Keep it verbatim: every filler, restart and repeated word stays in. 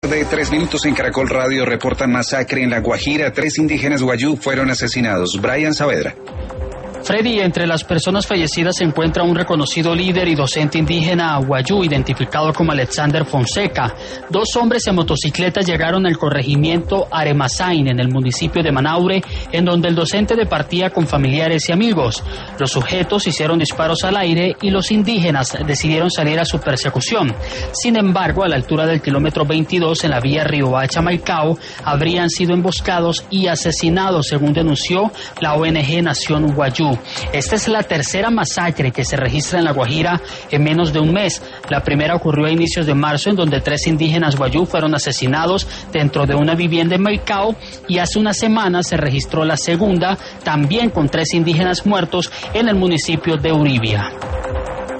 De tres minutos en Caracol Radio reportan masacre en La Guajira. Tres indígenas guayú fueron asesinados. Brian Saavedra. Freddy, entre las personas fallecidas se encuentra un reconocido líder y docente indígena guayú, identificado como Alexander Fonseca. Dos hombres en motocicletas llegaron al corregimiento Aremazain, en el municipio de Manaure, en donde el docente departía con familiares y amigos. Los sujetos hicieron disparos al aire y los indígenas decidieron salir a su persecución. Sin embargo, a la altura del kilómetro veintidós, en la vía Riohacha-Maicao, habrían sido emboscados y asesinados, según denunció la O N G Nación Guayú. Esta es la tercera masacre que se registra en La Guajira en menos de un mes. La primera ocurrió a inicios de marzo, en donde tres indígenas guayú fueron asesinados dentro de una vivienda en Maicao, y hace una semana se registró la segunda, también con tres indígenas muertos en el municipio de Uribia.